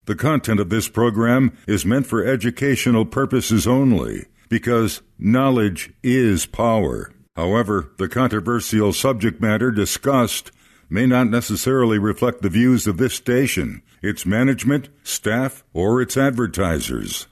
The content of this program is meant for educational purposes only, because knowledge is power. However, the controversial subject matter discussed may not necessarily reflect the views of this station, its management, staff, or its advertisers.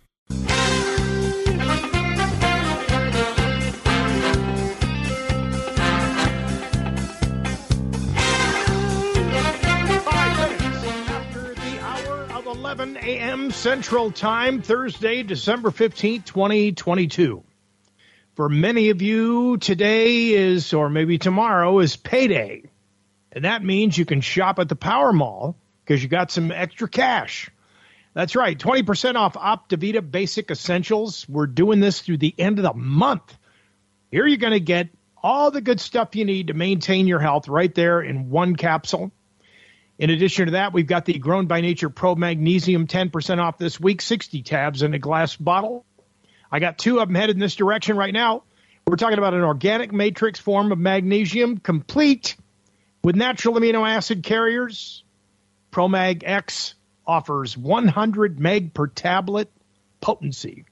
a.m. Central Time, Thursday, December 15th, 2022. For many of you, today is, or maybe tomorrow, is payday. And that means you can shop at the Power Mall because you got some extra cash. That's right, 20% off Optavita Basic Essentials. We're doing this through the end of the month. Here you're going to get all the good stuff you need to maintain your health right there in one capsule. In addition to that, we've got the Grown by Nature Pro Magnesium, 10% off this week, 60 tabs in a glass bottle. I got two of them headed in this direction right now. We're talking about an organic matrix form of magnesium, complete with natural amino acid carriers. ProMag X offers 100 meg per tablet potency.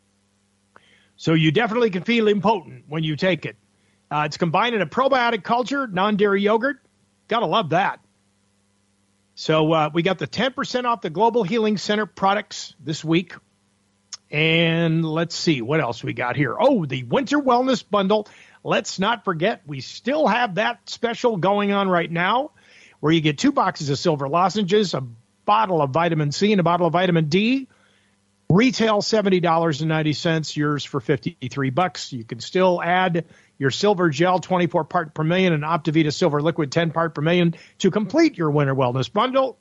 So you definitely can feel impotent when you take it. It's combined in a probiotic culture, non-dairy yogurt. Gotta love that. So we got the 10% off the Global Healing Center products this week. And let's see what else we got here. Oh, the Winter Wellness Bundle. Let's not forget, we still have that special going on right now where you get 2 boxes of silver lozenges, a bottle of vitamin C, and a bottle of vitamin D. Retail $70.90, yours for $53. You can still add your silver gel, 24 part per million, and Optavita Silver Liquid, 10 part per million, to complete your Winter Wellness Bundle.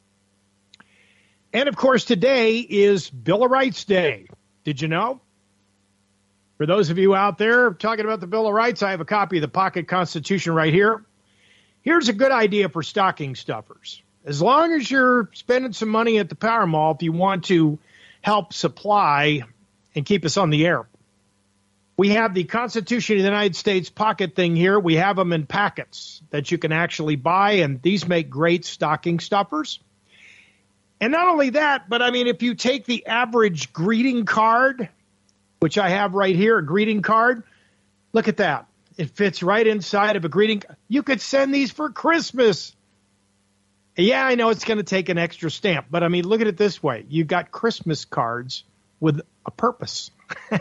And, of course, today is Bill of Rights Day. Did you know? For those of you out there talking about the Bill of Rights, I have a copy of the Pocket Constitution right here. Here's a good idea for stocking stuffers. As long as you're spending some money at the Power Mall, if you want to help supply and keep us on the air, we have the Constitution of the United States pocket thing here. We have them in packets that you can actually buy, and these make great stocking stuffers. And not only that, but I mean, if you take the average greeting card, which I have right here, a greeting card, look at that. It fits right inside of a greeting. You could send these for Christmas. Yeah, I know it's going to take an extra stamp, but I mean, look at it this way. You've got Christmas cards with a purpose.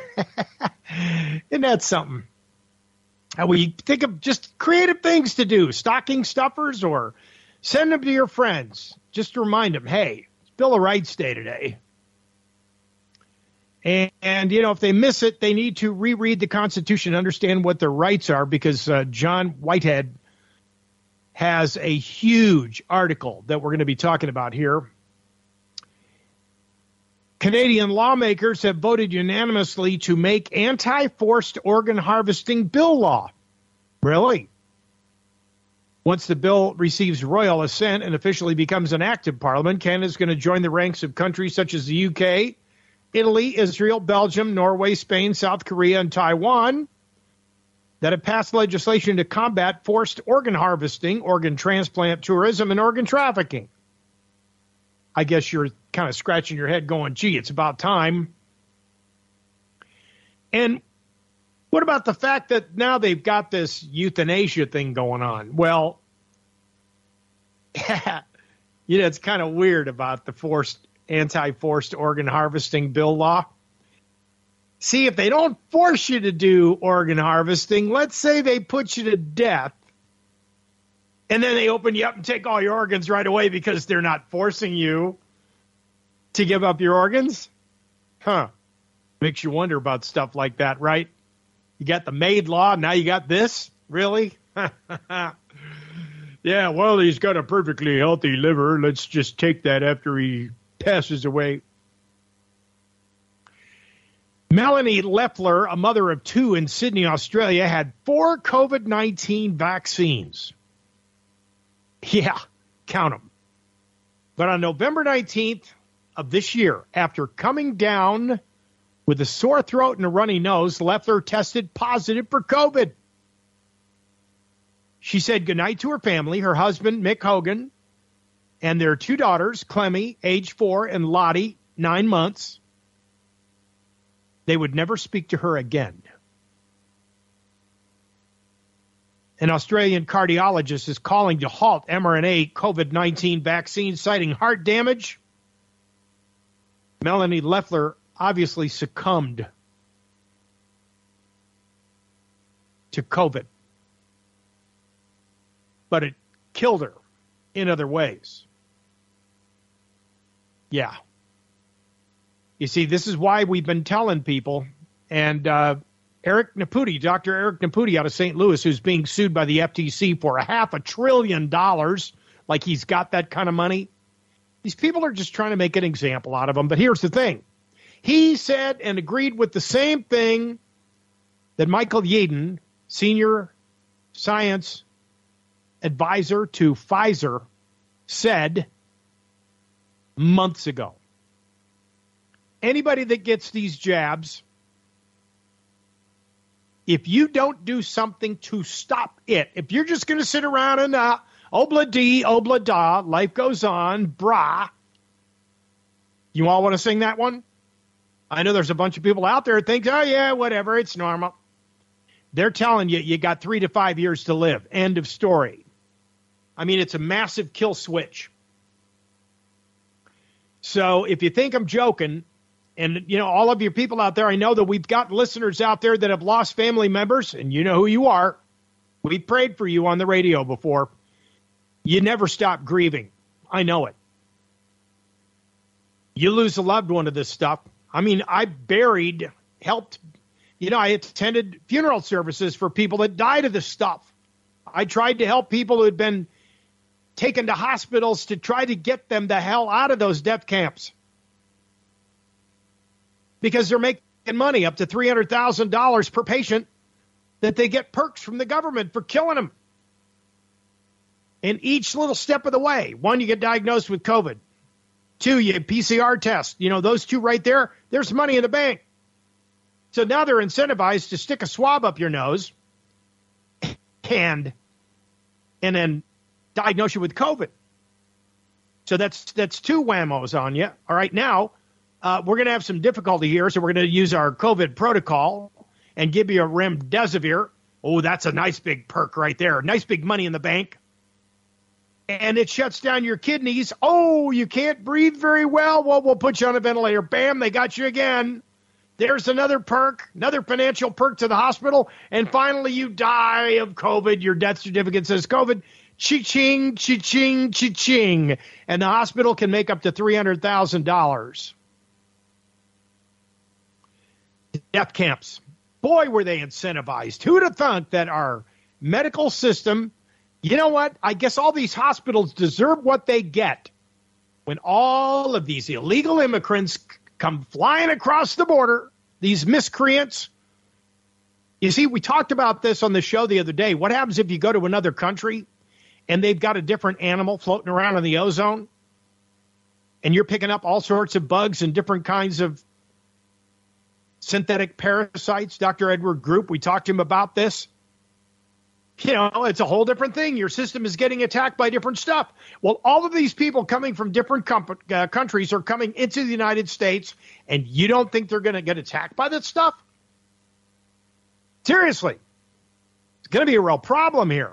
Isn't that something? We think of just creative things to do, stocking stuffers, or send them to your friends. Just to remind them, hey, it's Bill of Rights Day today. And, you know, if they miss it, they need to reread the Constitution, understand what their rights are, because John Whitehead has a huge article that we're going to be talking about here. Canadian lawmakers have voted unanimously to make anti-forced organ harvesting bill law. Really? Once the bill receives royal assent and officially becomes an act of Parliament, Canada is going to join the ranks of countries such as the UK, Italy, Israel, Belgium, Norway, Spain, South Korea, and Taiwan that have passed legislation to combat forced organ harvesting, organ transplant tourism, and organ trafficking. I guess you're kind of scratching your head going, gee, it's about time. And what about the fact that now they've got this euthanasia thing going on? Well, you know, it's kind of weird about the anti-forced organ harvesting bill law. See, if they don't force you to do organ harvesting, let's say they put you to death, and then they open you up and take all your organs right away because they're not forcing you to give up your organs. Makes you wonder about stuff like that, right? You got the MAID law, now you got this? Really? Yeah, well, he's got a perfectly healthy liver. Let's just take that after he passes away. Melanie Leffler, a mother of 2 in Sydney, Australia, had 4 COVID-19 vaccines. Yeah, count them. But on November 19th of this year, after coming down with a sore throat and a runny nose, Leffler tested positive for COVID. She said goodnight to her family, her husband, Mick Hogan, and their two daughters, Clemmy, age 4, and Lottie, 9 months, they would never speak to her again. An Australian cardiologist is calling to halt mRNA COVID-19 vaccine, citing heart damage. Melanie Leffler obviously succumbed to COVID, but it killed her in other ways. Yeah. You see, this is why we've been telling people, and Eric Naputi, Dr. Eric Naputi out of St. Louis, who's being sued by the FTC for $500 billion, like he's got that kind of money. These people are just trying to make an example out of him. But here's the thing. He said and agreed with the same thing that Michael Yeadon, senior science advisor to Pfizer, said months ago. Anybody that gets these jabs, if you don't do something to stop it, if you're just going to sit around and obla-dee, obla-da, life goes on, brah. You all want to sing that one? I know there's a bunch of people out there that think, oh, yeah, whatever, it's normal. They're telling you got 3 to 5 years to live. End of story. I mean, it's a massive kill switch. So if you think I'm joking, and, you know, all of you people out there, I know that we've got listeners out there that have lost family members, and you know who you are. We've prayed for you on the radio before. You never stop grieving. I know it. You lose a loved one to this stuff. I mean, I helped, I attended funeral services for people that died of this stuff. I tried to help people who had been taken to hospitals to try to get them the hell out of those death camps. Because they're making money up to $300,000 per patient that they get perks from the government for killing them. And each little step of the way, 1, you get diagnosed with COVID. 2, you PCR test. Those 2 right there, there's money in the bank. So now they're incentivized to stick a swab up your nose and then diagnose you with COVID. So that's 2 whammos on you. All right, now we're going to have some difficulty here, so we're going to use our COVID protocol and give you a remdesivir. Oh, that's a nice big perk right there. Nice big money in the bank. And it shuts down your kidneys. Oh, you can't breathe very well? Well, we'll put you on a ventilator. Bam, they got you again. There's another perk, another financial perk to the hospital. And finally, you die of COVID. Your death certificate says COVID. Cha-ching, cha-ching, cha-ching. And the hospital can make up to $300,000. Death camps. Boy, were they incentivized. Who'd have thunk that our medical system, you know what? I guess all these hospitals deserve what they get when all of these illegal immigrants come flying across the border, these miscreants. You see, we talked about this on the show the other day. What happens if you go to another country and they've got a different animal floating around in the ozone and you're picking up all sorts of bugs and different kinds of synthetic parasites? Dr. Edward Group, we talked to him about this. It's a whole different thing. Your system is getting attacked by different stuff. Well, all of these people coming from different countries are coming into the United States, and you don't think they're going to get attacked by that stuff? Seriously. It's going to be a real problem here.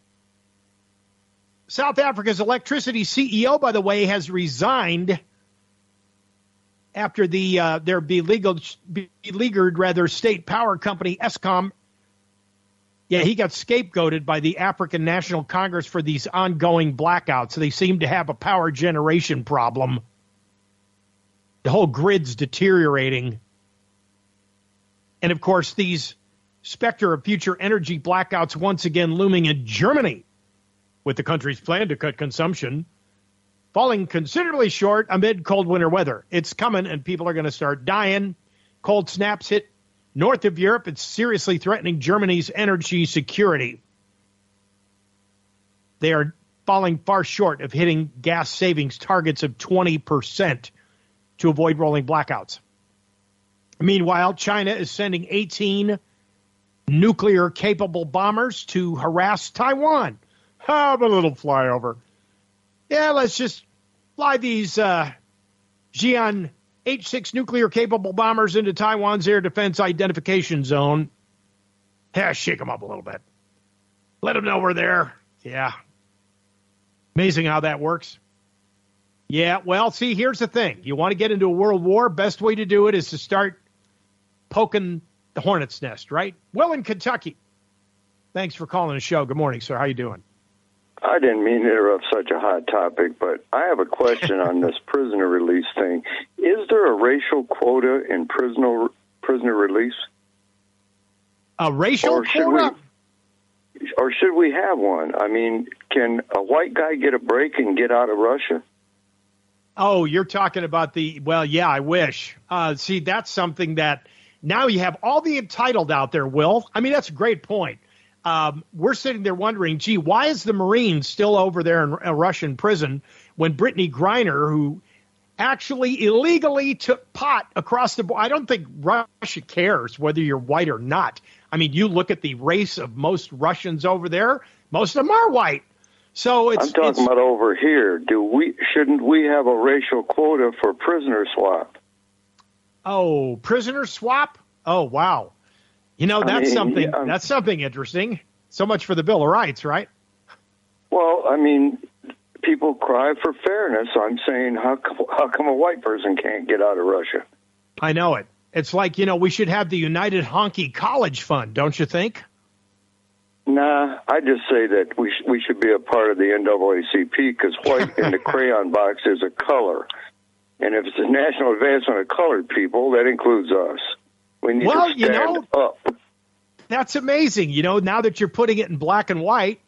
South Africa's electricity CEO, by the way, has resigned after their beleaguered state power company, Eskom. Yeah, he got scapegoated by the African National Congress for these ongoing blackouts. So they seem to have a power generation problem. The whole grid's deteriorating. And, of course, these specter of future energy blackouts once again looming in Germany, with the country's plan to cut consumption falling considerably short amid cold winter weather. It's coming, and people are going to start dying. Cold snaps hit north of Europe. It's seriously threatening Germany's energy security. They are falling far short of hitting gas savings targets of 20% to avoid rolling blackouts. Meanwhile, China is sending 18 nuclear-capable bombers to harass Taiwan. Have a little flyover. Yeah, let's just fly these Xi'an H-6 nuclear-capable bombers into Taiwan's air defense identification zone. Yeah, shake them up a little bit. Let them know we're there. Yeah. Amazing how that works. Yeah, well, see, here's the thing. You want to get into a world war, best way to do it is to start poking the hornet's nest, right? Will in Kentucky. Thanks for calling the show. Good morning, sir. How you doing? I didn't mean to interrupt such a hot topic, but I have a question on this prisoner release thing. Is there a racial quota in prisoner release? A racial quota? Or should we have one? I mean, can a white guy get a break and get out of Russia? Oh, you're talking about well, yeah, I wish. See, that's something that now you have all the entitled out there, Will. I mean, that's a great point. We're sitting there wondering, gee, why is the Marine still over there in a Russian prison when Brittany Griner, who actually illegally took pot across the border? I don't think Russia cares whether you're white or not. I mean, you look at the race of most Russians over there, most of them are white. So I'm talking about over here. Shouldn't we have a racial quota for prisoner swap? Oh, prisoner swap? Oh, wow. You know, that's something interesting. So much for the Bill of Rights, right? Well, I mean, people cry for fairness. I'm saying, how come a white person can't get out of Russia? I know it. It's like, we should have the United Honky College Fund, don't you think? Nah, I just say that we should be a part of the NAACP because white in the crayon box is a color. And if it's a national advancement of colored people, that includes us. We need to stand up. That's amazing. Now that you're putting it in black and white,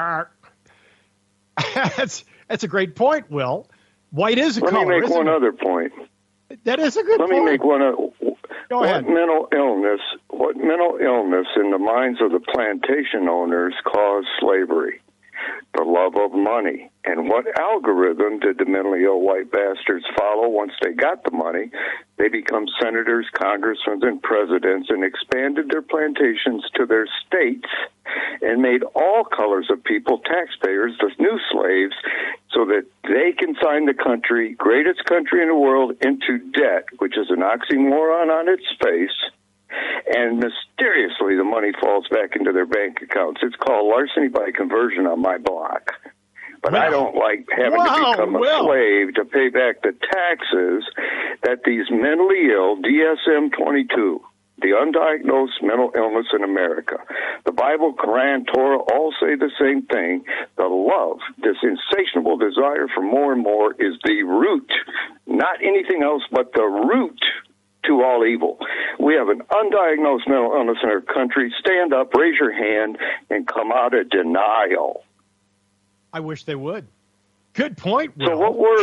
that's a great point, Will. White is a color. Let me make one other point. That is a good point. Let me make one other. Go ahead. What mental illness in the minds of the plantation owners caused slavery? The love of money. And what algorithm did the mentally ill white bastards follow once they got the money? They become senators, congressmen, and presidents and expanded their plantations to their states and made all colors of people taxpayers, the new slaves, so that they can sign the country, greatest country in the world, into debt, which is an oxymoron on its face. And mysteriously, the money falls back into their bank accounts. It's called larceny by conversion on my block. But I don't like having to become a slave to pay back the taxes that these mentally ill, DSM-22, the undiagnosed mental illness in America, the Bible, Quran, Torah, all say the same thing. The love, this insatiable desire for more and more is the root, not anything else but the root to all evil. We have an undiagnosed mental illness in our country. Stand up, raise your hand, and come out of denial. I wish they would. Good point, Will. So what were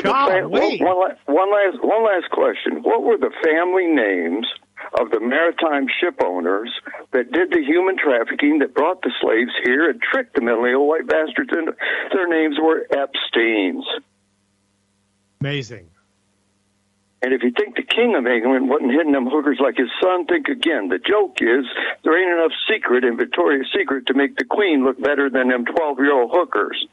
one last question. What were the family names of the maritime ship owners that did the human trafficking that brought the slaves here and tricked the mentally ill white bastards into? Their names were Epsteins. Amazing. And if you think the king of England wasn't hitting them hookers like his son, think again. The joke is there ain't enough secret in Victoria's Secret to make the queen look better than them 12-year-old hookers.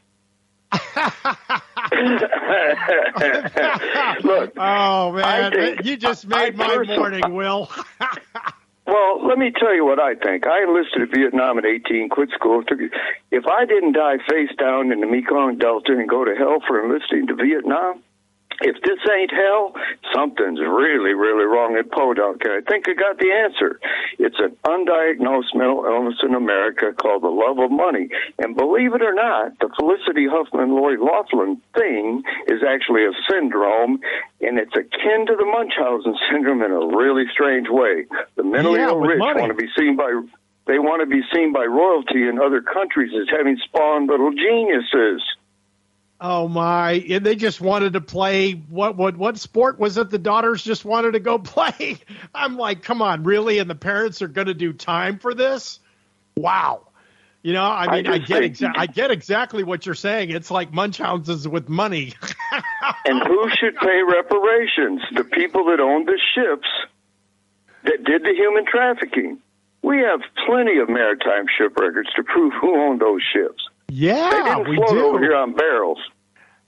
Look, oh, man, you just made my morning, Will. Well, let me tell you what I think. I enlisted in Vietnam at 18, quit school. If I didn't die face down in the Mekong Delta and go to hell for enlisting to Vietnam, if this ain't hell, something's really, really wrong at Podunk. And I think I got the answer. It's an undiagnosed mental illness in America called the love of money. And believe it or not, the Felicity Huffman-Lloyd Laughlin thing is actually a syndrome, and it's akin to the Munchausen syndrome in a really strange way. The mentally ill rich want to be seen by royalty in other countries as having spawned little geniuses. Oh, my. And they just wanted to play. What sport was it the daughters just wanted to go play? I'm like, come on, really? And the parents are going to do time for this? Wow. I get exactly what you're saying. It's like Munchausen's with money. And who should pay reparations? The people that owned the ships that did the human trafficking. We have plenty of maritime ship records to prove who owned those ships. Yeah, they didn't float over here on barrels.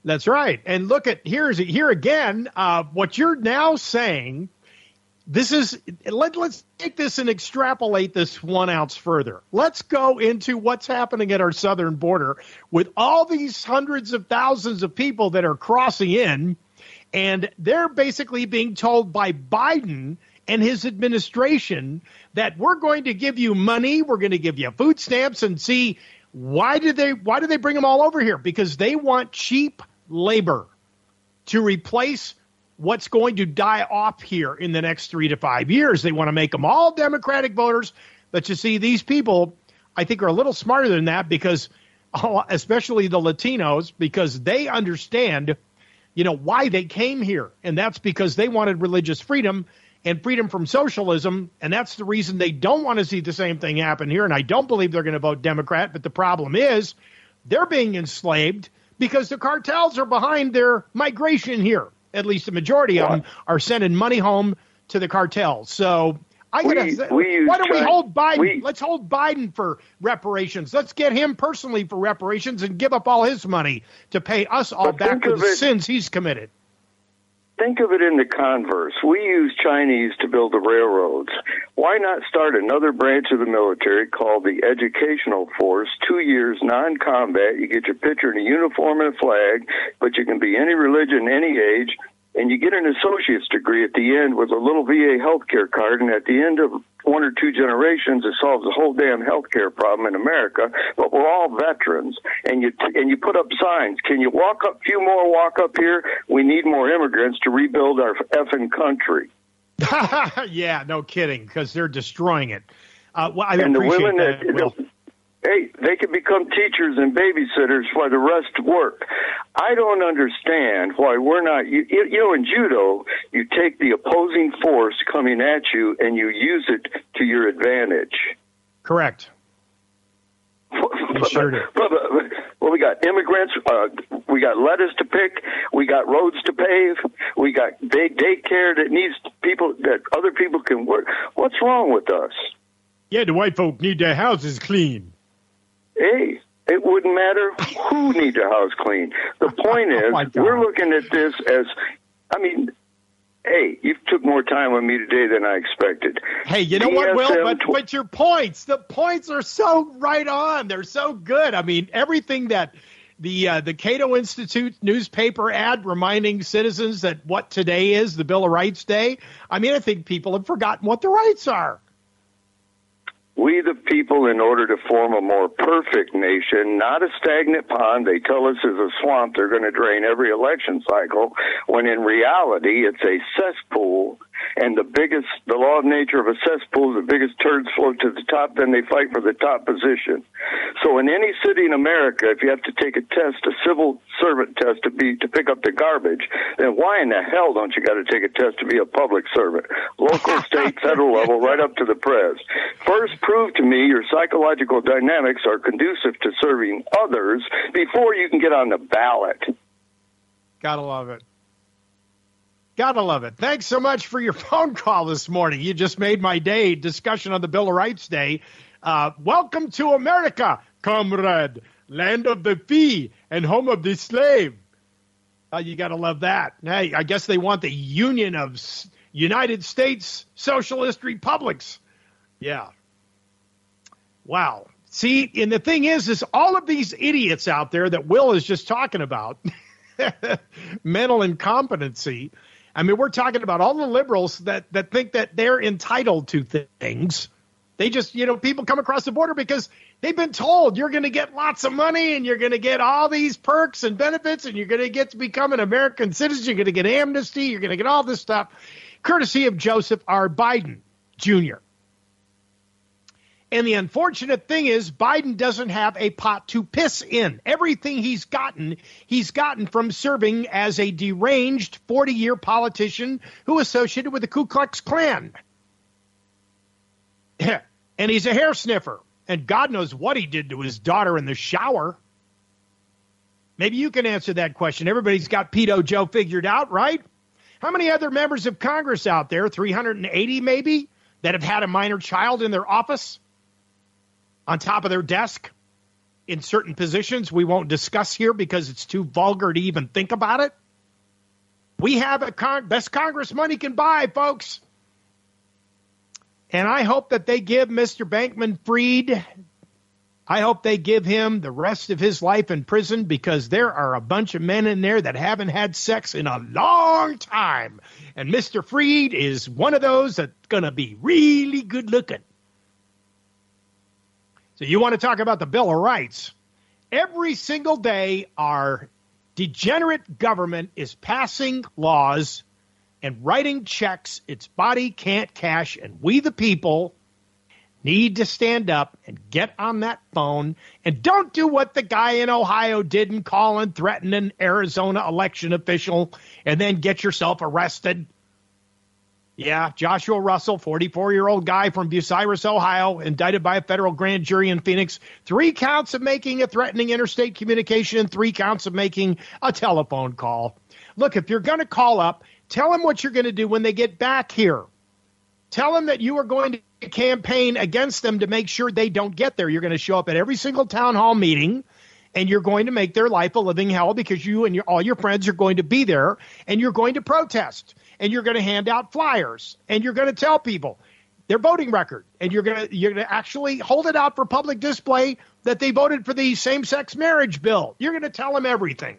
That's right. And look at here again, what you're now saying. Let's take this and extrapolate this 1 ounce further. Let's go into what's happening at our southern border with all these hundreds of thousands of people that are crossing in, and they're basically being told by Biden and his administration that we're going to give you money, we're going to give you food stamps, and see why do they bring them all over here? Because they want cheap labor to replace what's going to die off here in the next 3 to 5 years. They want to make them all Democratic voters. But you see, these people, I think, are a little smarter than that because, especially the Latinos, because they understand, why they came here. And that's because they wanted religious freedom and freedom from socialism. And that's the reason they don't want to see the same thing happen here. And I don't believe they're going to vote Democrat. But the problem is they're being enslaved because the cartels are behind their migration here. At least the majority of them are sending money home to the cartels. So why don't we hold Biden? Let's hold Biden for reparations. Let's get him personally for reparations and give up all his money to pay us all back for the sins he's committed. Think of it in the converse. We use Chinese to build the railroads. Why not start another branch of the military called the Educational Force, 2 years non-combat? You get your picture in a uniform and a flag, but you can be any religion, any age, and you get an associate's degree at the end with a little VA healthcare card, and at the end of 1 or 2 generations, it solves the whole damn healthcare problem in America. But we're all veterans, and you put up signs. Can you walk up? Few more walk up here. We need more immigrants to rebuild our effing country. Yeah, no kidding, because they're destroying it. I and appreciate the women that. Hey, they can become teachers and babysitters for the rest work. I don't understand why we're not, in judo, you take the opposing force coming at you and you use it to your advantage. Correct. Sure do. Well, we got immigrants, we got lettuce to pick, we got roads to pave, we got daycare that needs people, that other people can work. What's wrong with us? Yeah, the white folk need their houses clean. Hey, it wouldn't matter who needs a house clean. The point is, we're looking at this as, hey, you took more time with me today than I expected. Hey, you know what, Will? But your points, the points are so right on. They're so good. I mean, everything that the Cato Institute newspaper ad reminding citizens that what today is, the Bill of Rights Day. I mean, I think people have forgotten what the rights are. We the people, in order to form a more perfect nation, not a stagnant pond they tell us is a swamp they're going to drain every election cycle, when in reality it's a cesspool, and the law of nature of a cesspool is the biggest turds float to the top, then they fight for the top position. So in any city in America, if you have to take a test, a civil servant test to pick up the garbage, then why in the hell don't you got to take a test to be a public servant? Local, state, federal level, right up to the press. First, prove to me your psychological dynamics are conducive to serving others before you can get on the ballot. Gotta love it. Gotta love it. Thanks so much for your phone call this morning. You just made my day. Discussion on the Bill of Rights Day. Welcome to America, comrade, land of the free and home of the slave. You gotta love that. Hey, I guess they want the Union of United States Socialist Republics. Yeah. Wow. See, and the thing is all of these idiots out there that Will is just talking about, mental incompetency. I mean, we're talking about all the liberals that think that they're entitled to things. They just, people come across the border because they've been told you're going to get lots of money and you're going to get all these perks and benefits and you're going to get to become an American citizen. You're going to get amnesty. You're going to get all this stuff, courtesy of Joseph R. Biden, Jr. And the unfortunate thing is Biden doesn't have a pot to piss in. Everything he's gotten from serving as a deranged 40-year politician who associated with the Ku Klux Klan. And he's a hair sniffer. And God knows what he did to his daughter in the shower. Maybe you can answer that question. Everybody's got Pedo Joe figured out, right? How many other members of Congress out there, 380 maybe, that have had a minor child in their office? On top of their desk? in certain positions we won't discuss here because it's too vulgar to even think about it. We have best Congress money can buy, folks. And I hope that they give Mr. Bankman-Fried, I hope they give him the rest of his life in prison, because there are a bunch of men in there that haven't had sex in a long time. And Mr. Fried is one of those that's going to be really good looking. So you want to talk about the Bill of Rights. Every single day, our degenerate government is passing laws and writing checks its body can't cash, and we the people need to stand up and get on that phone and don't do what the guy in Ohio did and call and threaten an Arizona election official and then get yourself arrested. Yeah, Joshua Russell, 44-year-old guy from Bucyrus, Ohio, indicted by a federal grand jury in Phoenix. 3 counts of making a threatening interstate communication and 3 counts of making a telephone call. Look, if you're going to call up, tell them what you're going to do when they get back here. Tell them that you are going to campaign against them to make sure they don't get there. You're going to show up at every single town hall meeting, and you're going to make their life a living hell because you and all your friends are going to be there, and you're going to protest, and you're going to hand out flyers, and you're going to tell people their voting record, and you're going to actually hold it out for public display that they voted for the same-sex marriage bill. You're going to tell them everything.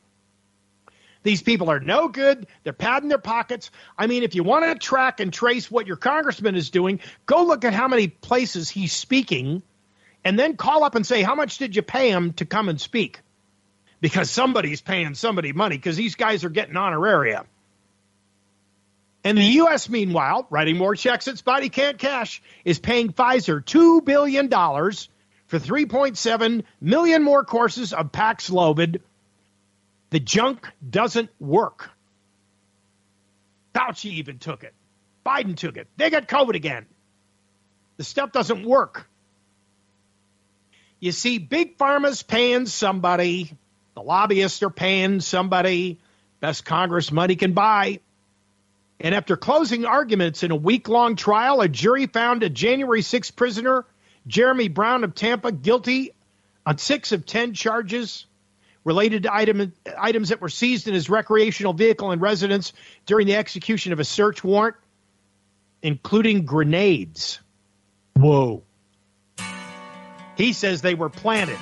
These people are no good. They're padding their pockets. I mean, if you want to track and trace what your congressman is doing, go look at how many places he's speaking and then call up and say, how much did you pay him to come and speak? Because somebody's paying somebody money because these guys are getting honoraria. And the U.S., meanwhile, writing more checks its body can't cash, is paying Pfizer $2 billion for 3.7 million more courses of Paxlovid. The junk doesn't work. Fauci even took it. Biden took it. They got COVID again. The stuff doesn't work. You see, Big Pharma's paying somebody. The lobbyists are paying somebody. Best Congress money can buy. And after closing arguments in a week-long trial, a jury found a January 6th prisoner, Jeremy Brown of Tampa, guilty on 6 of 10 charges related to items that were seized in his recreational vehicle and residence during the execution of a search warrant, including grenades. Whoa. He says they were planted.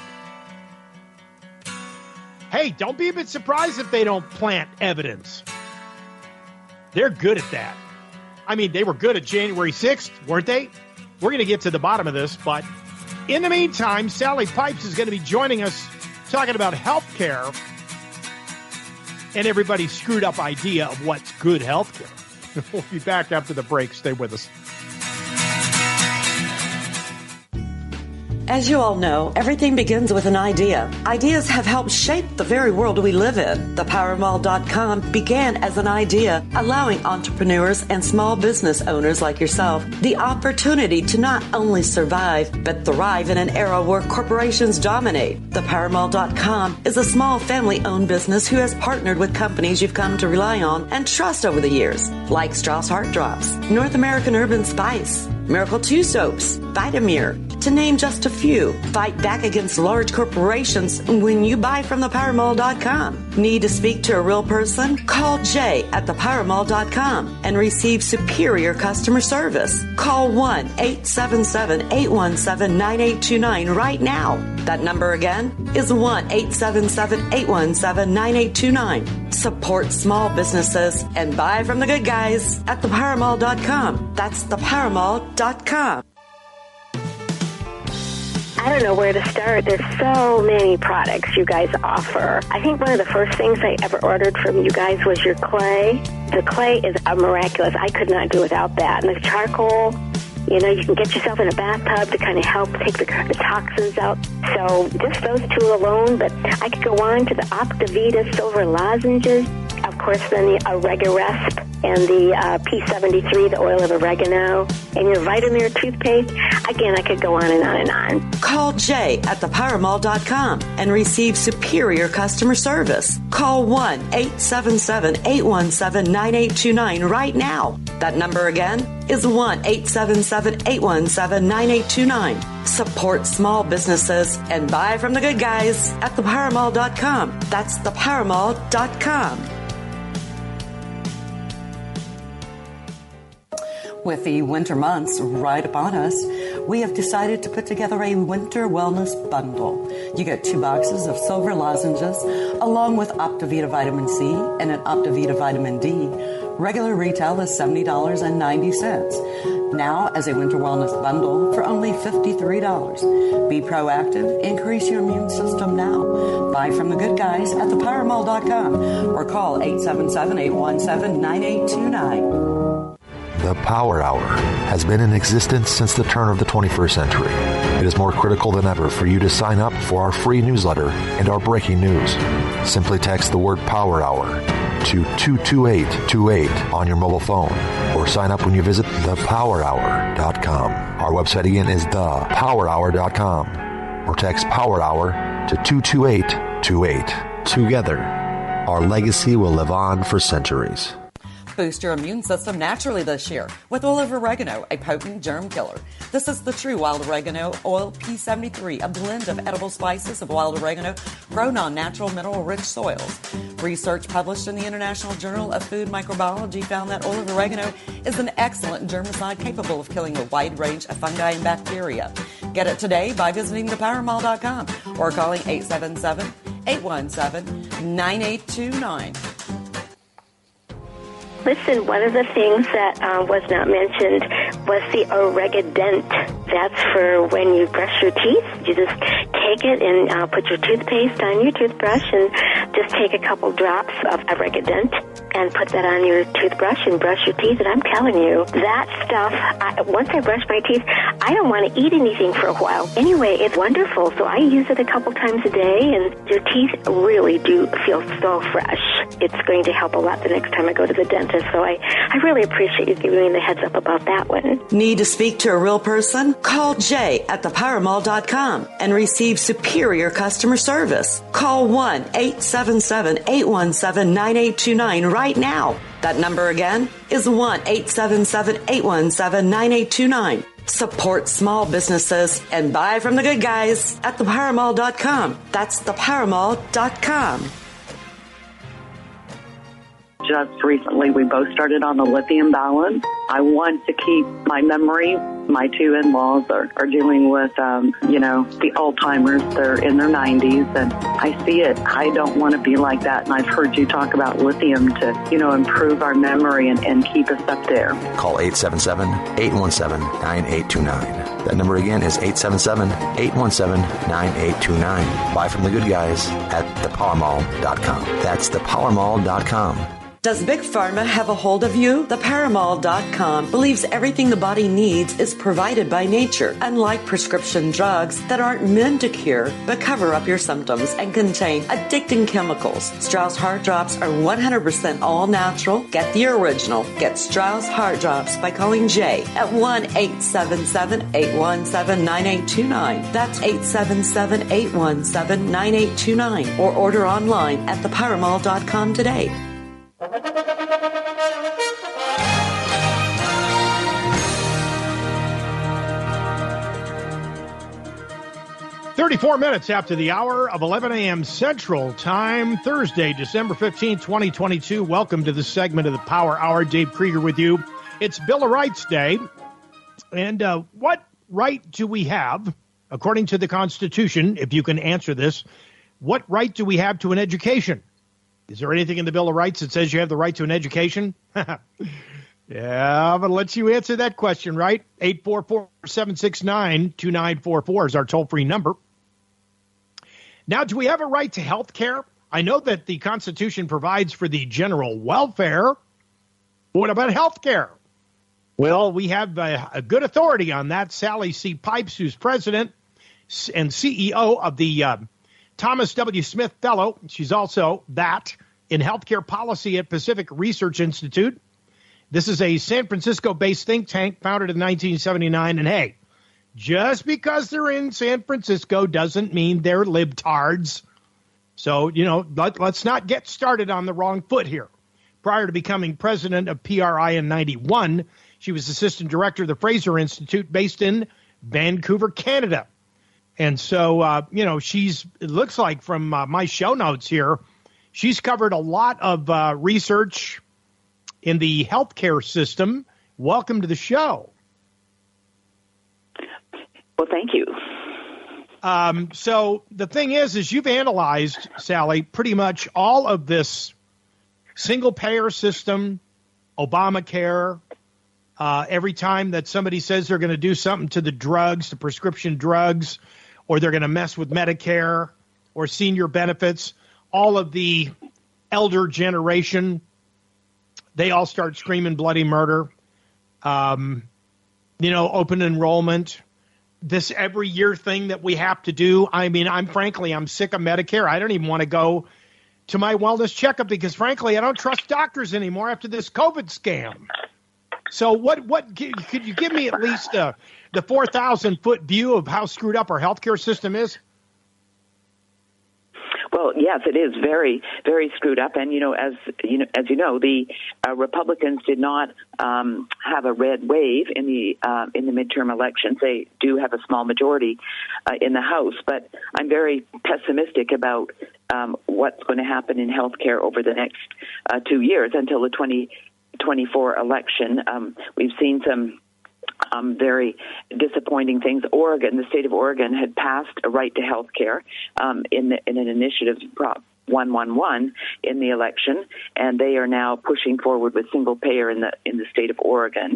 Hey, don't be a bit surprised if they don't plant evidence. They're good at that. I mean, they were good at January 6th, weren't they? We're going to get to the bottom of this, but in the meantime, Sally Pipes is going to be joining us talking about health care and everybody's screwed up idea of what's good health care. We'll be back after the break. Stay with us. As you all know, everything begins with an idea. Ideas have helped shape the very world we live in. ThePowerMall.com began as an idea, allowing entrepreneurs and small business owners like yourself the opportunity to not only survive, but thrive in an era where corporations dominate. ThePowerMall.com is a small family-owned business who has partnered with companies you've come to rely on and trust over the years, like Strauss Heart Drops, North American Urban Spice, Miracle 2 Soaps, Vitamir, to name just a few. Fight back against large corporations when you buy from ThePowerMall.com. Need to speak to a real person? Call Jay at ThePowerMall.com and receive superior customer service. Call 1-877-817-9829 right now. That number again is 1-877-817-9829. Support small businesses and buy from the good guys at ThePowerMall.com. That's ThePowerMall.com. I don't know where to start. There's so many products you guys offer. I think one of the first things I ever ordered from you guys was your clay. The clay is miraculous. I could not do without that. And the charcoal, you know, you can get yourself in a bathtub to kind of help take the toxins out. So just those two alone, but I could go on to the Optavita silver lozenges. Of course, then the Oregaresp and the P73, the oil of oregano, and your Vitamir toothpaste. Again, I could go on and on and on. Call Jay at thepowermall.com and receive superior customer service. Call 1-877-817-9829 right now. That number again is 1-877-817-9829. Support small businesses and buy from the good guys at thepowermall.com. That's thepowermall.com. With the winter months right upon us, we have decided to put together a winter wellness bundle. You get 2 boxes of silver lozenges along with Optivita Vitamin C and an Optivita Vitamin D. Regular retail is $70.90. Now, as a winter wellness bundle for only $53. Be proactive. Increase your immune system now. Buy from the good guys at thepowermall.com or call 877-817-9829. The Power Hour has been in existence since the turn of the 21st century. It is more critical than ever for you to sign up for our free newsletter and our breaking news. Simply text the word Power Hour to 22828 on your mobile phone or sign up when you visit thepowerhour.com. Our website again is thepowerhour.com or text Power Hour to 22828. Together, our legacy will live on for centuries. Boost your immune system naturally this year with oil of oregano, a potent germ killer. This is the true wild oregano oil P73, a blend of edible spices of wild oregano grown on natural mineral-rich soils. Research published in the International Journal of Food Microbiology found that oil of oregano is an excellent germicide capable of killing a wide range of fungi and bacteria. Get it today by visiting thepowermall.com or calling 877-817-9829. Listen, one of the things that was not mentioned was the Oregadent. That's for when you brush your teeth. You just take it and put your toothpaste on your toothbrush and just take a couple drops of Oregadent and put that on your toothbrush and brush your teeth. And I'm telling you, that stuff, once I brush my teeth, I don't want to eat anything for a while. Anyway, it's wonderful. So I use it a couple times a day, and your teeth really do feel so fresh. It's going to help a lot the next time I go to the dentist. So I really appreciate you giving me the heads up about that one. Need to speak to a real person? Call Jay at thepowermall.com and receive superior customer service. Call 1-877-817-9829 right now. That number again is 1-877-817-9829. Support small businesses and buy from the good guys at thepowermall.com. That's thepowermall.com. Just recently, we both started on the lithium balance. I want to keep my memory. My 2 in-laws are dealing with, the Alzheimer's. They're in their 90s, and I see it. I don't want to be like that, and I've heard you talk about lithium to, improve our memory and keep us up there. Call 877-817-9829. That number again is 877-817-9829. Buy from the good guys at thepowermall.com. That's thepowermall.com. Does Big Pharma have a hold of you? TheParaMall.com believes everything the body needs is provided by nature, unlike prescription drugs that aren't meant to cure but cover up your symptoms and contain addicting chemicals. Strauss Heart Drops are 100% all natural. Get the original. Get Strauss Heart Drops by calling Jay at 1-877-817-9829. That's 877-817-9829. Or order online at TheParaMall.com today. 34 minutes after the hour of 11 a.m. Central Time, Thursday, December 15, 2022. Welcome to this segment of the Power Hour. Dave Krieger with you. It's Bill of Rights Day. And what right do we have, according to the Constitution, if you can answer this, what right do we have to an education? Is there anything in the Bill of Rights that says you have the right to an education? Yeah, but let's you answer that question, right? 844-769-2944 is our toll-free number. Now, do we have a right to health care? I know that the Constitution provides for the general welfare. What about health care? Well, we have a good authority on that. Sally C. Pipes, who's president and CEO of the Thomas W. Smith Fellow. She's also that in healthcare policy at Pacific Research Institute. This is a San Francisco-based think tank founded in 1979. And hey, just because they're in San Francisco doesn't mean they're libtards. So, let's not get started on the wrong foot here. Prior to becoming president of PRI in 91, she was assistant director of the Fraser Institute based in Vancouver, Canada. And so, it looks like from my show notes here, she's covered a lot of research in the healthcare system. Welcome to the show. Well, thank you. So the thing is you've analyzed, Sally, pretty much all of this single-payer system, Obamacare. Every time that somebody says they're going to do something to the drugs, the prescription drugs, or they're going to mess with Medicare or senior benefits, all of the elder generation, they all start screaming bloody murder. Open enrollment, this every year thing that we have to do. I mean, I'm sick of Medicare. I don't even want to go to my wellness checkup because, frankly, I don't trust doctors anymore after this COVID scam. So what could you give me at least the 4,000-foot view of how screwed up our healthcare system is? Well, yes, it is very, very screwed up. And, as you know, the Republicans did not have a red wave in the midterm elections. They do have a small majority in the House, but I'm very pessimistic about what's going to happen in healthcare over the next 2 years until the 2024 election. We've seen some very disappointing things. The state of Oregon had passed a right to health care in an initiative, Prop 111, in the election, and they are now pushing forward with single payer in the state of Oregon.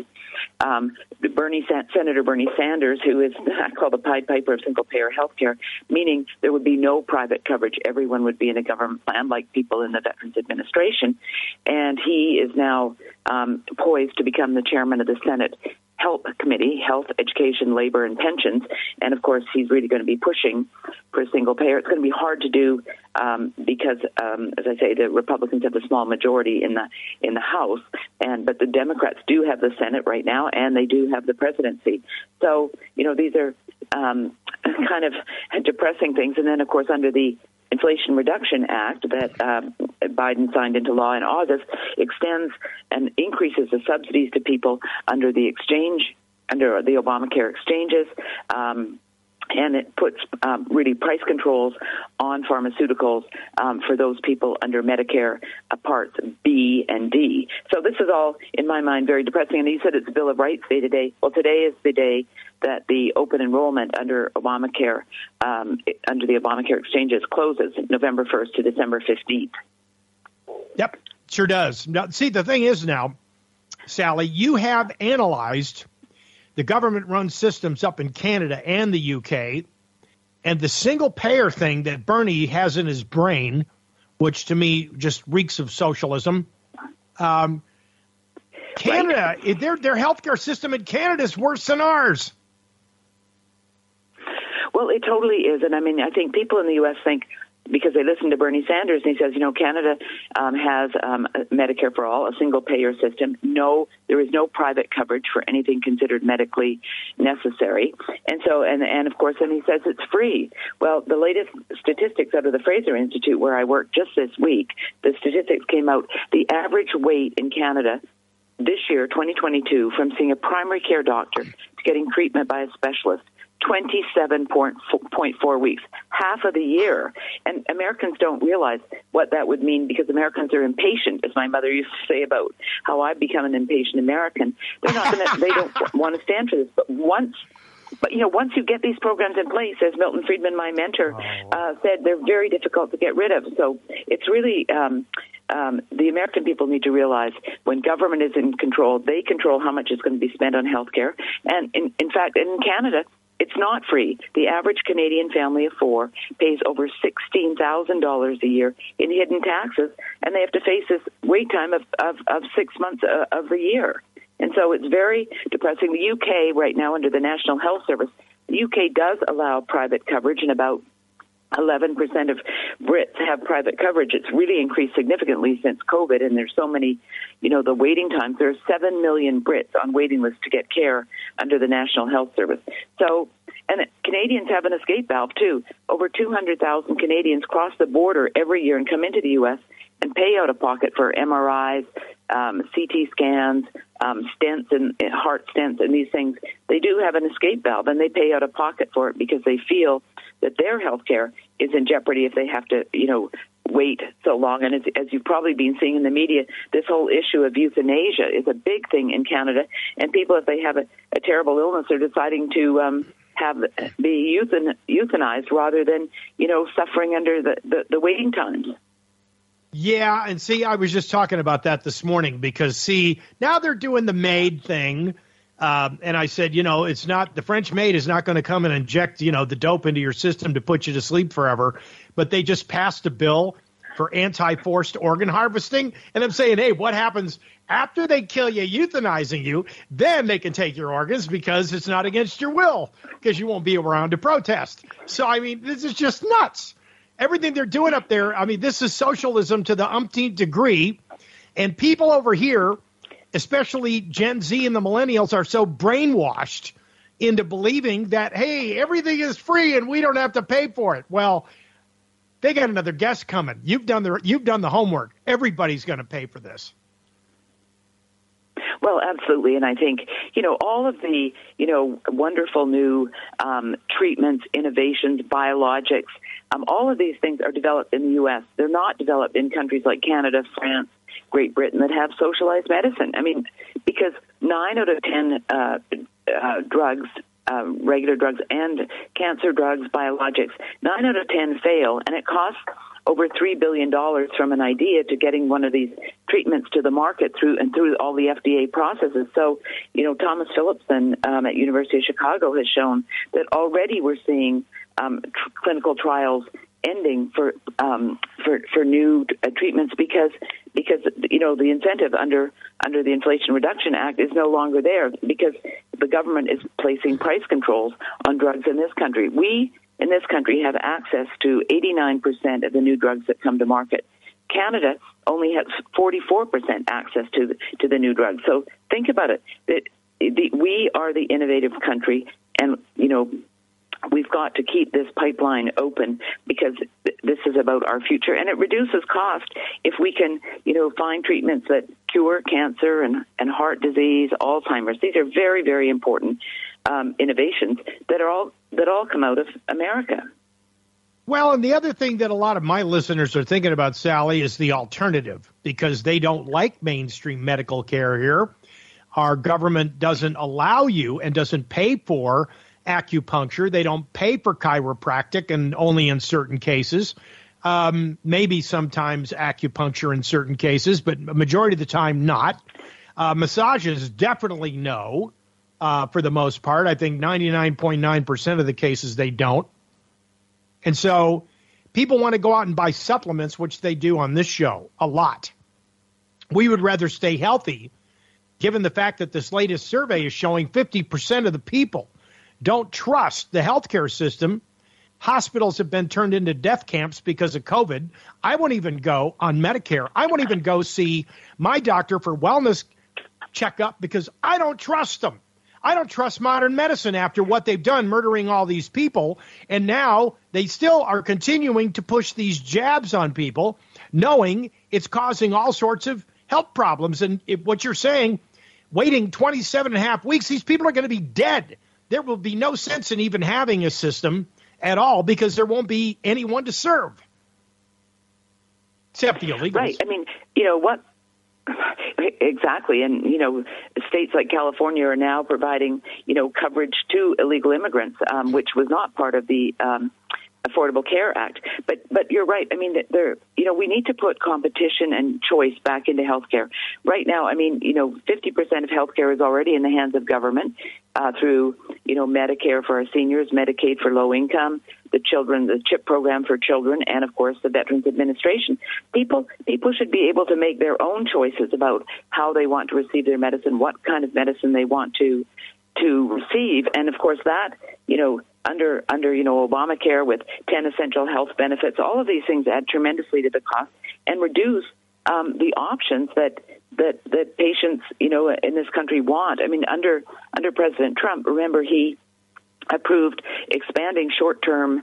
Senator Bernie Sanders, who is, I call the Pied Piper of single payer health care, meaning there would be no private coverage. Everyone would be in a government plan like people in the Veterans Administration. And he is now poised to become the chairman of the Senate Health Committee, Health, Education, Labor, and Pensions. And, of course, he's really going to be pushing for a single payer. It's going to be hard to do because, as I say, the Republicans have a small majority in the House, but the Democrats do have the Senate right now, and they do have the presidency. So, these are kind of depressing things. And then, of course, under the Inflation Reduction Act that Biden signed into law in August extends and increases the subsidies to people under the Obamacare exchanges, and it puts really price controls on pharmaceuticals for those people under Medicare Parts B and D. So this is all, in my mind, very depressing. And you said it's a Bill of Rights Day today. Well, today is the day that the open enrollment under Obamacare, under the Obamacare exchanges, closes November 1st to December 15th. Yep, sure does. Now, see, the thing is now, Sally, you have analyzed the government-run systems up in Canada and the UK, and the single-payer thing that Bernie has in his brain, which to me just reeks of socialism. Canada, their healthcare system in Canada is worse than ours. Well, it totally is. And, I think people in the U.S. think, because they listen to Bernie Sanders, and he says, Canada has Medicare for all, a single-payer system. No, there is no private coverage for anything considered medically necessary. And so, and of course, then he says it's free. Well, the latest statistics out of the Fraser Institute, where I worked just this week, the statistics came out. The average wait in Canada this year, 2022, from seeing a primary care doctor to getting treatment by a specialist, 27.4 weeks, half of the year. And Americans don't realize what that would mean because Americans are impatient, as my mother used to say about how I've become an impatient American. They don't want to stand for this. But once you get these programs in place, as Milton Friedman, my mentor, said, they're very difficult to get rid of. So it's really the American people need to realize when government is in control, they control how much is going to be spent on health care. And in fact, in Canada, it's not free. The average Canadian family of four pays over $16,000 a year in hidden taxes, and they have to face this wait time of 6 months of the year. And so it's very depressing. The UK right now, under the National Health Service, the UK does allow private coverage in about 11% of Brits have private coverage. It's really increased significantly since COVID, and there's so many, the waiting times. There are 7 million Brits on waiting lists to get care under the National Health Service. So, and Canadians have an escape valve, too. Over 200,000 Canadians cross the border every year and come into the U.S. and pay out of pocket for MRIs, CT scans, stents and heart stents and these things. They do have an escape valve, and they pay out of pocket for it because they feel that their health care is in jeopardy if they have to, wait so long. And as you've probably been seeing in the media, this whole issue of euthanasia is a big thing in Canada. And people, if they have a terrible illness, are deciding to be euthanized rather than, suffering under the waiting times. Yeah, and see, I was just talking about that this morning because, now they're doing the MAID thing. And I said, it's not, the French MAID is not going to come and inject, the dope into your system to put you to sleep forever. But they just passed a bill for anti-forced organ harvesting. And I'm saying, hey, what happens after they kill you, euthanizing you? Then they can take your organs because it's not against your will, because you won't be around to protest. So, this is just nuts. Everything they're doing up there, this is socialism to the umpteenth degree. And people over here, especially Gen Z and the millennials, are so brainwashed into believing that, hey, everything is free and we don't have to pay for it. Well, they got another guest coming. You've done the homework. Everybody's going to pay for this. Well, absolutely. And I think, all of the, wonderful new treatments, innovations, biologics, all of these things are developed in the U.S. They're not developed in countries like Canada, France, Great Britain that have socialized medicine. Because 9 out of 10 drugs, regular drugs and cancer drugs, biologics, 9 out of 10 fail, and it costs over $3 billion from an idea to getting one of these treatments to the market through all the FDA processes. So, Thomas Phillipson at University of Chicago has shown that already we're seeing clinical trials ending for new treatments because the incentive under the Inflation Reduction Act is no longer there because the government is placing price controls on drugs in this country. We in this country have access to 89% of the new drugs that come to market. Canada only has 44% access to the new drugs. So think about it. We are the innovative country, and we've got to keep this pipeline open because this is about our future, and it reduces cost if we can, find treatments that cure cancer and heart disease, Alzheimer's. These are very, very important innovations that all come out of America. Well, and the other thing that a lot of my listeners are thinking about, Sally, is the alternative because they don't like mainstream medical care here. Our government doesn't allow you and doesn't pay for acupuncture. They don't pay for chiropractic, and only in certain cases. Maybe sometimes acupuncture in certain cases, but majority of the time not. Massages, definitely no, for the most part. I think 99.9% of the cases they don't. And so people want to go out and buy supplements, which they do on this show a lot. We would rather stay healthy, given the fact that this latest survey is showing 50% of the people don't trust the healthcare system. Hospitals have been turned into death camps because of COVID. I won't even go on Medicare. I won't even go see my doctor for wellness checkup because I don't trust them. I don't trust modern medicine after what they've done, murdering all these people. And now they still are continuing to push these jabs on people, knowing it's causing all sorts of health problems. And what you're saying, waiting 27 and a half weeks, these people are going to be dead. There will be no sense in even having a system at all because there won't be anyone to serve. Except the illegals. Right. What? Exactly. And, states like California are now providing, coverage to illegal immigrants, which was not part of the Affordable Care Act. But you're right. We need to put competition and choice back into healthcare. Right now, 50% of healthcare is already in the hands of government through, Medicare for our seniors, Medicaid for low income, the CHIP program for children, and of course the Veterans Administration. People should be able to make their own choices about how they want to receive their medicine, what kind of medicine they want to receive, and of course that under Obamacare with 10 essential health benefits. All of these things add tremendously to the cost and reduce the options that patients in this country want. I mean, under President Trump, remember, he approved expanding short-term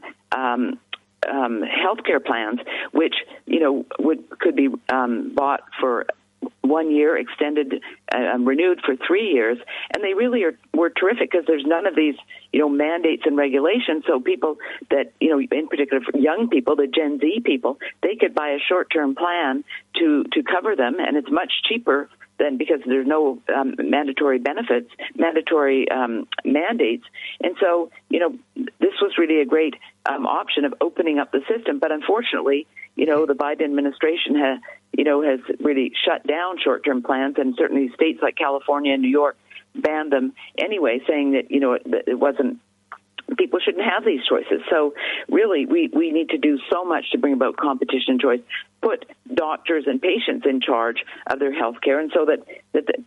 healthcare plans, which could be bought for 1 year, extended, renewed for 3 years, and they really were terrific because there's none of these mandates and regulations. So people that in particular young people, the Gen Z people, they could buy a short-term plan to cover them, and it's much cheaper than, because there's no mandatory benefits, mandatory mandates. And so this was really a great option of opening up the system. But unfortunately, the Biden administration has really shut down short-term plans, and certainly states like California and New York banned them anyway, saying that it wasn't, people shouldn't have these choices. So really, we need to do so much to bring about competition and choice, put doctors and patients in charge of their health care, and so that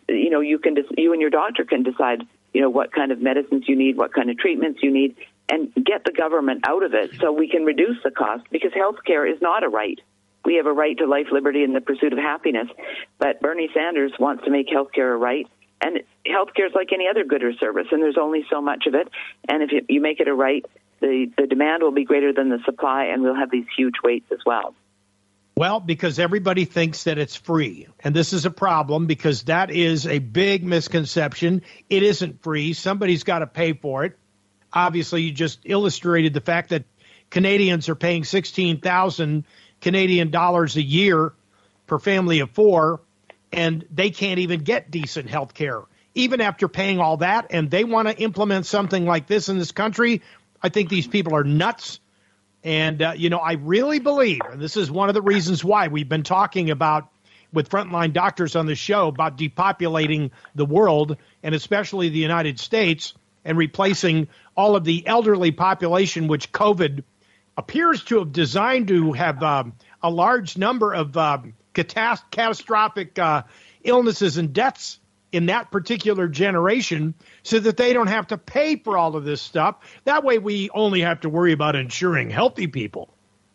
you and your doctor can decide what kind of medicines you need, what kind of treatments you need, and get the government out of it so we can reduce the cost, because health care is not a right. We have a right to life, liberty, and the pursuit of happiness. But Bernie Sanders wants to make health care a right. And health care is like any other good or service, and there's only so much of it. And if you make it a right, the demand will be greater than the supply, and we'll have these huge waits as well. Well, because everybody thinks that it's free. And this is a problem, because that is a big misconception. It isn't free. Somebody's got to pay for it. Obviously, you just illustrated the fact that Canadians are paying 16,000 Canadian dollars a year per family of four, and they can't even get decent health care, even after paying all that. And they want to implement something like this in this country. I think these people are nuts. And, I really believe, and this is one of the reasons why we've been talking about with frontline doctors on the show about depopulating the world, and especially the United States, and replacing all of the elderly population, which COVID appears to have designed to have a large number of catastrophic illnesses and deaths in that particular generation, so that they don't have to pay for all of this stuff. That way we only have to worry about insuring healthy people.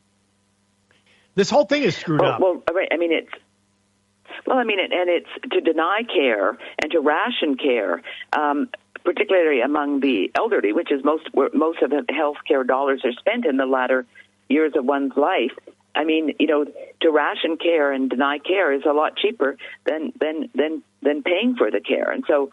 This whole thing is screwed up. Well, right. I mean, it's to deny care and to ration care, particularly among the elderly, which is where most of the health care dollars are spent in the latter years of one's life. I mean, to ration care and deny care is a lot cheaper than paying for the care. And so,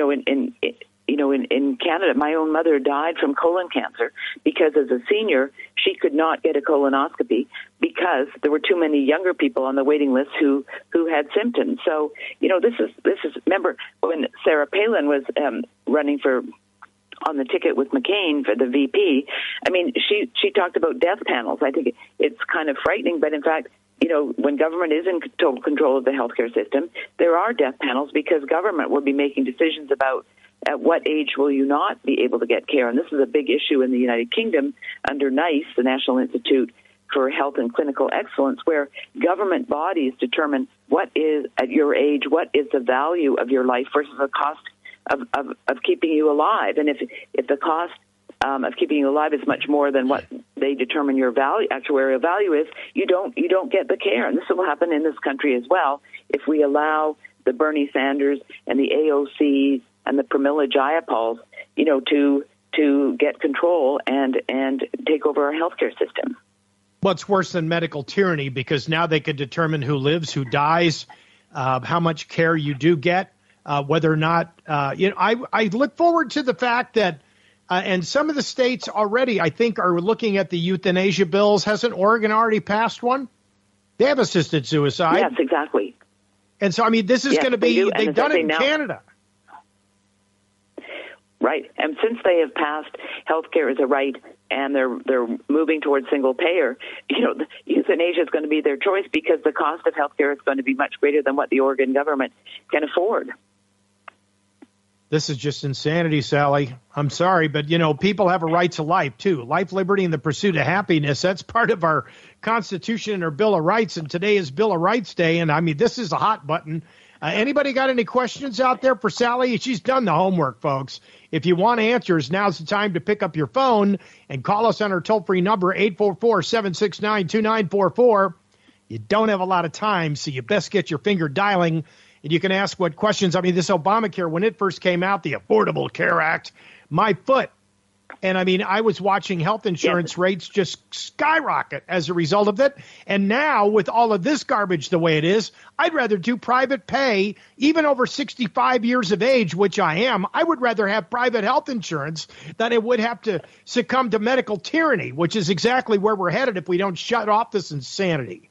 in Canada, my own mother died from colon cancer because as a senior, she could not get a colonoscopy because there were too many younger people on the waiting list who had symptoms. So, this is, remember when Sarah Palin was running on the ticket with McCain for the VP, I mean, she talked about death panels. I think it's kind of frightening, but in fact, when government is in total control of the healthcare system, there are death panels because government will be making decisions about at what age will you not be able to get care. And this is a big issue in the United Kingdom under NICE, the National Institute for Health and Clinical Excellence, where government bodies determine what is, at your age, what is the value of your life versus the cost of keeping you alive. And if the cost of keeping you alive is much more than what they determine your actuarial value is, you don't get the care. And this will happen in this country as well if we allow the Bernie Sanders and the AOCs and the Pramila Jayapals, to get control and take over our healthcare system. What's worse than medical tyranny, because now they can determine who lives, who dies, how much care you do get, whether or not, I look forward to the fact that, and some of the states already, I think, are looking at the euthanasia bills. Hasn't Oregon already passed one? They have assisted suicide. Yes, exactly. And so, I mean, this is going to be, they've done it in Canada. Right. And since they have passed healthcare as a right and they're moving towards single payer, euthanasia is going to be their choice because the cost of healthcare is going to be much greater than what the Oregon government can afford. This is just insanity, Sally. I'm sorry, but, people have a right to life, too. Life, liberty, and the pursuit of happiness. That's part of our Constitution and our Bill of Rights, and today is Bill of Rights Day, and, I mean, this is a hot button. Anybody got any questions out there for Sally? She's done the homework, folks. If you want answers, now's the time to pick up your phone and call us on our toll-free number, 844-769-2944. You don't have a lot of time, so you best get your finger dialing, and you can ask what questions. I mean, this Obamacare, when it first came out, the Affordable Care Act, my foot. And, I mean, I was watching health insurance rates just skyrocket as a result of it. And now, with all of this garbage the way it is, I'd rather do private pay, even over 65 years of age, which I am. I would rather have private health insurance than it would have to succumb to medical tyranny, which is exactly where we're headed if we don't shut off this insanity.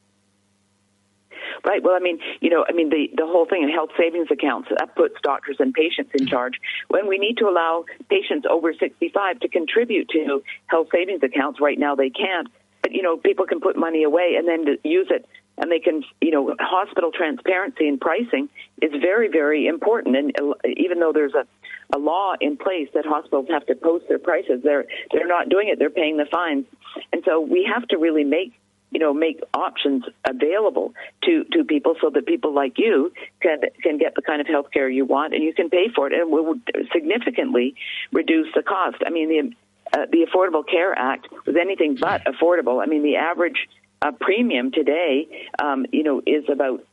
Right. Well, the whole thing in health savings accounts, that puts doctors and patients in charge. When we need to allow patients over 65 to contribute to health savings accounts, right now they can't. But, people can put money away and then use it. And they can, hospital transparency and pricing is very, very important. And even though there's a law in place that hospitals have to post their prices, they're not doing it. They're paying the fines. And so we have to really make options available to people so that people like you can get the kind of health care you want and you can pay for it, and it will significantly reduce the cost. I mean, the Affordable Care Act was anything but affordable. I mean, the average premium today, is about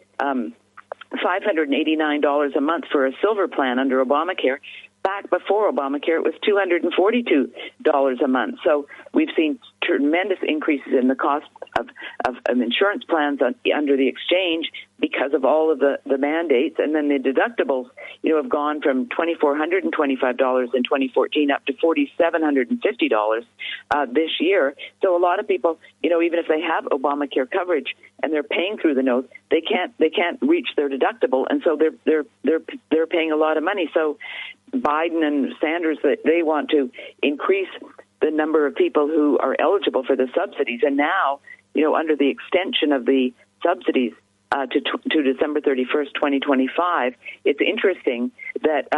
$589 a month for a silver plan under Obamacare. Back before Obamacare, it was $242 a month. So we've seen tremendous increases in the cost of insurance plans under the exchange because of all of the mandates. And then the deductibles, have gone from $2,425 in 2014 up to $4,750 this year. So a lot of people, even if they have Obamacare coverage and they're paying through the nose, they can't reach their deductible, and so they're paying a lot of money. So Biden and Sanders, they want to increase the number of people who are eligible for the subsidies, and now, under the extension of the subsidies to December 31st, 2025, it's interesting that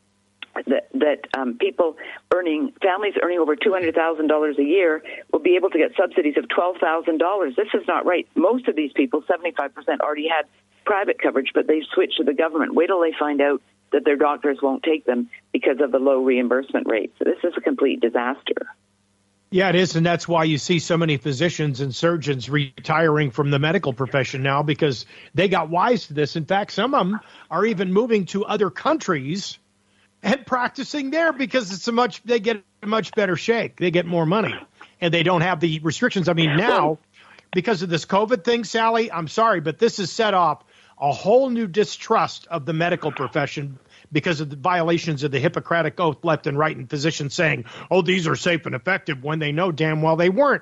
families earning over $200,000 a year will be able to get subsidies of $12,000. This is not right. Most of these people, 75%, already had private coverage, but they've switched to the government. Wait till they find out that their doctors won't take them because of the low reimbursement rates. So this is a complete disaster. Yeah, it is, and that's why you see so many physicians and surgeons retiring from the medical profession now, because they got wise to this. In fact, some of them are even moving to other countries and practicing there because they get a much better shake. They get more money, and they don't have the restrictions. I mean, now, because of this COVID thing, Sally, I'm sorry, but this has set off a whole new distrust of the medical profession because of the violations of the Hippocratic Oath left and right, and physicians saying, oh, these are safe and effective when they know damn well they weren't.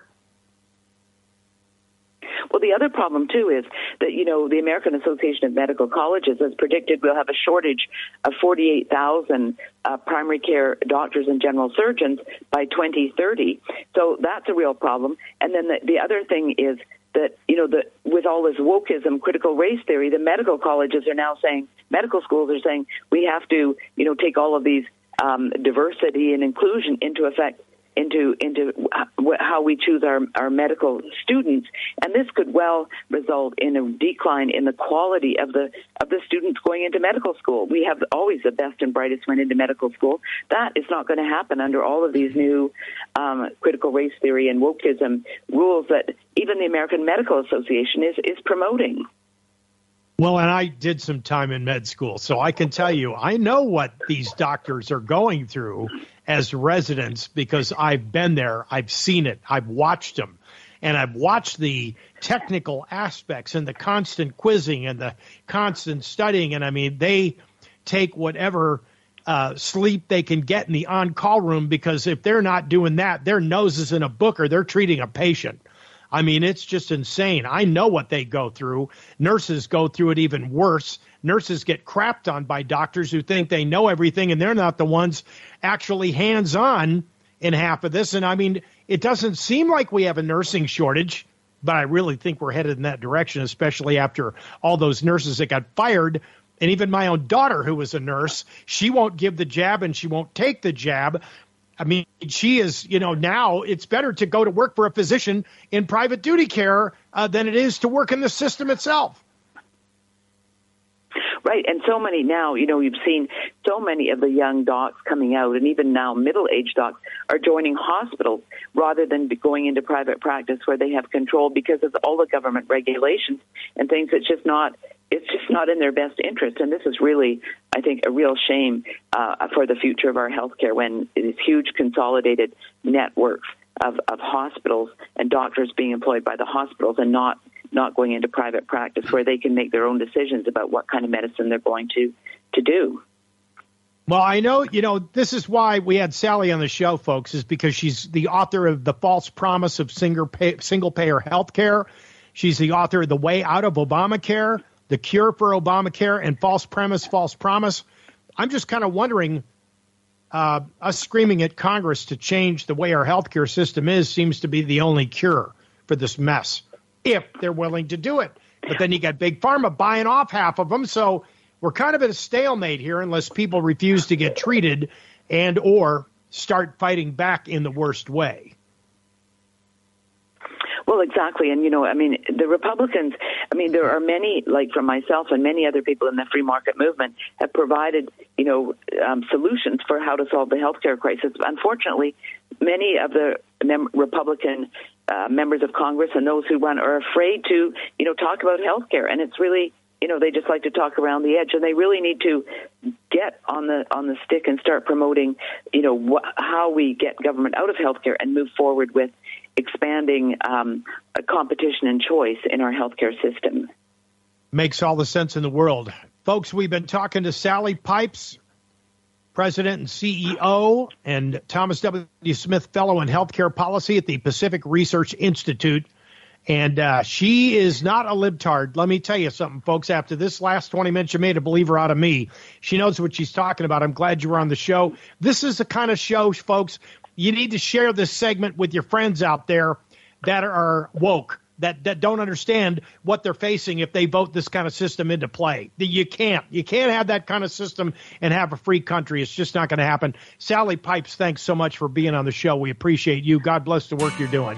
Well, the other problem, too, is that, the American Association of Medical Colleges has predicted we'll have a shortage of 48,000 primary care doctors and general surgeons by 2030. So that's a real problem. And then the other thing is that, with all this wokeism, critical race theory, the medical colleges are now saying, medical schools are saying, we have to, take all of these diversity and inclusion into effect, into how we choose our medical students. And this could well result in a decline in the quality of the students going into medical school. We have always the best and brightest went into medical school. That is not going to happen under all of these new critical race theory and wokeism rules that even the American Medical Association is promoting. Well, and I did some time in med school, so I can tell you, I know what these doctors are going through as residents because I've been there, I've seen it, I've watched them, and I've watched the technical aspects and the constant quizzing and the constant studying, and I mean, they take whatever sleep they can get in the on-call room, because if they're not doing that, their nose is in a book or they're treating a patient. I mean, it's just insane. I know what they go through. Nurses go through it even worse. Nurses get crapped on by doctors who think they know everything, and they're not the ones actually hands-on in half of this. And, I mean, it doesn't seem like we have a nursing shortage, but I really think we're headed in that direction, especially after all those nurses that got fired. And even my own daughter, who was a nurse, she won't give the jab and she won't take the jab. I mean, she is, now it's better to go to work for a physician in private duty care than it is to work in the system itself. Right, and so many now, you've seen so many of the young docs coming out, and even now middle-aged docs are joining hospitals rather than going into private practice where they have control because of all the government regulations and things. It's just not in their best interest, and this is really, I think, a real shame for the future of our healthcare when these huge consolidated networks of hospitals and doctors being employed by the hospitals and not going into private practice where they can make their own decisions about what kind of medicine they're going to do. Well, I know, this is why we had Sally on the show, folks, is because she's the author of The False Promise of Single-Payer Healthcare. She's the author of The Way Out of Obamacare, The Cure for Obamacare, and False Premise, False Promise. I'm just kind of wondering, us screaming at Congress to change the way our healthcare system seems to be the only cure for this mess, if they're willing to do it. But then you got Big Pharma buying off half of them, so we're kind of at a stalemate here unless people refuse to get treated and or start fighting back in the worst way. Well, exactly. And, the Republicans, there are many, like from myself and many other people in the free market movement, have provided, solutions for how to solve the healthcare crisis. Unfortunately, many of the Republican members of Congress and those who run are afraid to, talk about healthcare. And it's really, they just like to talk around the edge. And they really need to get on the stick and start promoting, how we get government out of healthcare and move forward with expanding competition and choice in our healthcare system. Makes all the sense in the world. Folks, we've been talking to Sally Pipes, President and CEO, and Thomas W. Smith Fellow in Healthcare Policy at the Pacific Research Institute. And she is not a libtard. Let me tell you something, folks. After this last 20 minutes, you made a believer out of me. She knows what she's talking about. I'm glad you were on the show. This is the kind of show, folks, you need to share this segment with your friends out there that are woke, that don't understand what they're facing if they vote this kind of system into play. You can't have that kind of system and have a free country. It's just not going to happen. Sally Pipes, thanks so much for being on the show. We appreciate you. God bless the work you're doing.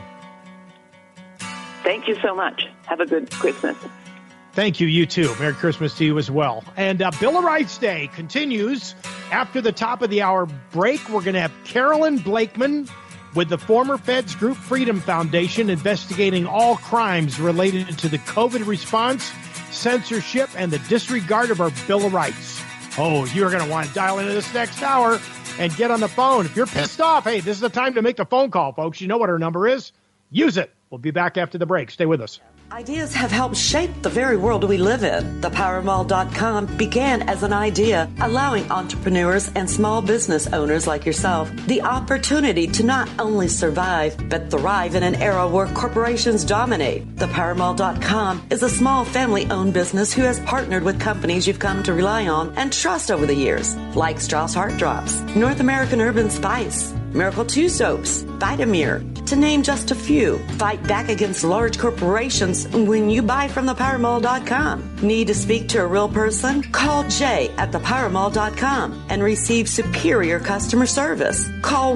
Thank you so much. Have a good Christmas. Thank you. You too. Merry Christmas to you as well. And Bill of Rights Day continues after the top of the hour break. We're going to have Carolyn Blakeman with the former Feds Group Freedom Foundation investigating all crimes related to the COVID response, censorship, and the disregard of our Bill of Rights. Oh, you're going to want to dial into this next hour and get on the phone. If you're pissed off, hey, this is the time to make the phone call, folks. You know what our number is. Use it. We'll be back after the break. Stay with us. Ideas have helped shape the very world we live in. ThePowerMall.com began as an idea, allowing entrepreneurs and small business owners like yourself the opportunity to not only survive, but thrive in an era where corporations dominate. ThePowerMall.com is a small family-owned business who has partnered with companies you've come to rely on and trust over the years, like Strauss Heart Drops, North American Urban Spice, Miracle 2 Soaps, Vitamir, to name just a few. Fight back against large corporations when you buy from ThePowerMall.com. Need to speak to a real person? Call Jay at ThePowerMall.com and receive superior customer service. Call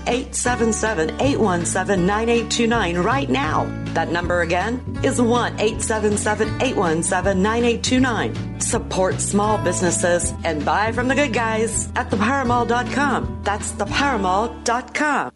1-877-817-9829 right now. That number again is 1-877-817-9829. Support small businesses and buy from the good guys at ThePowerMall.com. That's ThePowerMall.com.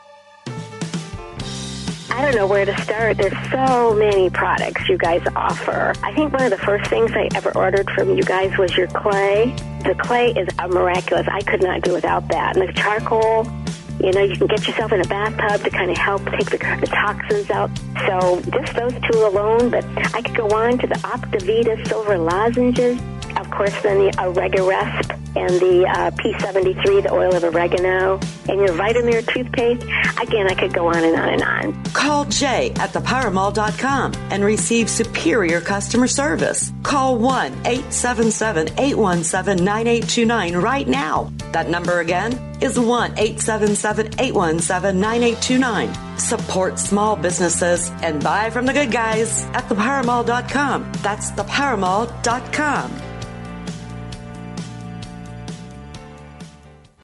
I don't know where to start. There's so many products you guys offer. I think one of the first things I ever ordered from you guys was your clay. The clay is miraculous. I could not do without that. And the charcoal, you can get yourself in a bathtub to kind of help take the toxins out. So just those two alone, but I could go on to the Optivita silver lozenges. Of course, then the Oregaresp and the P73, the oil of oregano, and your Vitamir toothpaste. Again, I could go on and on and on. Call Jay at ThePowerMall.com and receive superior customer service. Call 1-877-817-9829 right now. That number again is 1-877-817-9829. Support small businesses and buy from the good guys at ThePowerMall.com. That's ThePowerMall.com.